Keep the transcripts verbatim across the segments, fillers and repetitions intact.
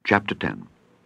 Chapter ten.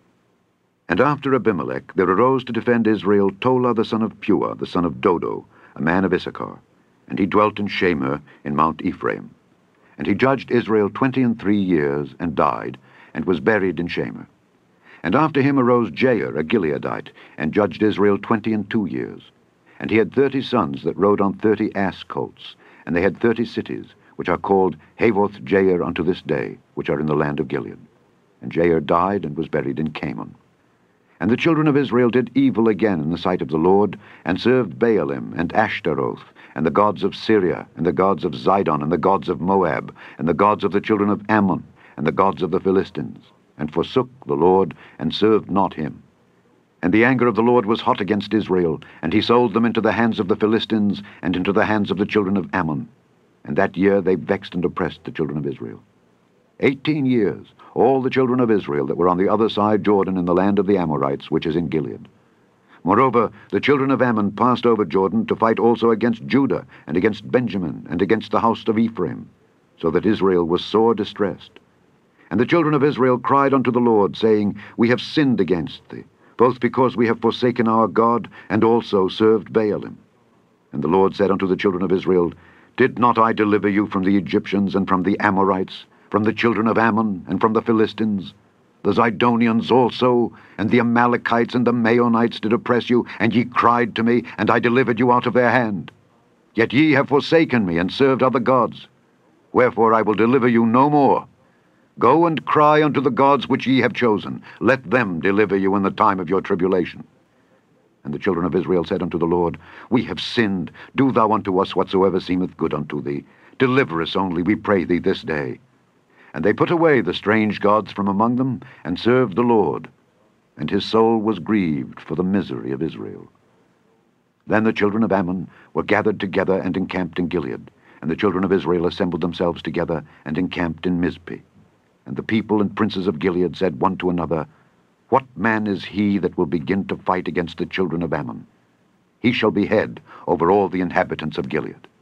And after Abimelech there arose to defend Israel Tola the son of Puah, the son of Dodo, a man of Issachar, and he dwelt in Shamir in Mount Ephraim. And he judged Israel twenty and three years, and died, and was buried in Shamir. And after him arose Jair, a Gileadite, and judged Israel twenty and two years. And he had thirty sons that rode on thirty ass colts, and they had thirty cities, which are called Havoth Jair unto this day, which are in the land of Gilead. And Jair died, and was buried in Canaan. And the children of Israel did evil again in the sight of the Lord, and served Baalim, and Ashtaroth, and the gods of Syria, and the gods of Zidon, and the gods of Moab, and the gods of the children of Ammon, and the gods of the Philistines, and forsook the Lord, and served not him. And the anger of the Lord was hot against Israel, and he sold them into the hands of the Philistines, and into the hands of the children of Ammon. And that year they vexed and oppressed the children of Israel. Eighteen years, all the children of Israel that were on the other side Jordan in the land of the Amorites, which is in Gilead. Moreover, the children of Ammon passed over Jordan to fight also against Judah, and against Benjamin, and against the house of Ephraim, so that Israel was sore distressed. And the children of Israel cried unto the Lord, saying, We have sinned against thee, both because we have forsaken our God, and also served Baalim. And the Lord said unto the children of Israel, Did not I deliver you from the Egyptians, and from the Amorites, from the children of Ammon, and from the Philistines? The Zidonians also, and the Amalekites, and the Maonites did oppress you, and ye cried to me, and I delivered you out of their hand. Yet ye have forsaken me, and served other gods. Wherefore I will deliver you no more. Go and cry unto the gods which ye have chosen. Let them deliver you in the time of your tribulation. And the children of Israel said unto the Lord, We have sinned. Do thou unto us whatsoever seemeth good unto thee. Deliver us only, we pray thee, this day. And they put away the strange gods from among them, and served the Lord. And his soul was grieved for the misery of Israel. Then the children of Ammon were gathered together and encamped in Gilead. And the children of Israel assembled themselves together and encamped in Mizpeh. And the people and princes of Gilead said one to another, What man is he that will begin to fight against the children of Ammon? He shall be head over all the inhabitants of Gilead.